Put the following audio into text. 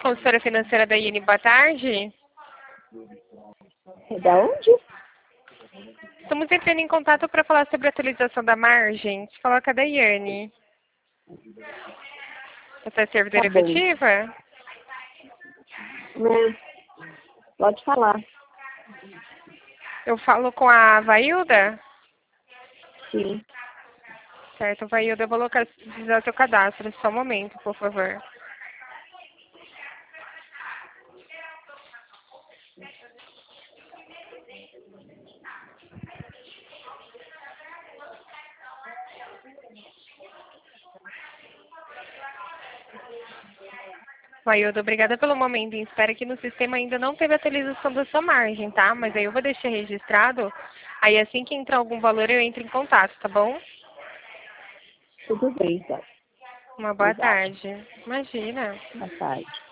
consultora financeira da INE, boa tarde. É da onde? Estamos entrando em contato para falar sobre a atualização da margem. Se coloca da Iane. Você é servidora Tá bom. efetiva? Pode falar. Eu falo com a Vailda? Sim. Certo, Vailda, eu vou localizar seu cadastro. Só um momento, por favor. Vailda, obrigada pelo momento. Espero que no sistema ainda não teve atualização da sua margem, tá? Mas aí eu vou deixar registrado. Aí assim que entrar algum valor eu entro em contato, tá bom? Tudo bem, então. Uma boa Obrigada. tarde. Imagina. Boa tarde.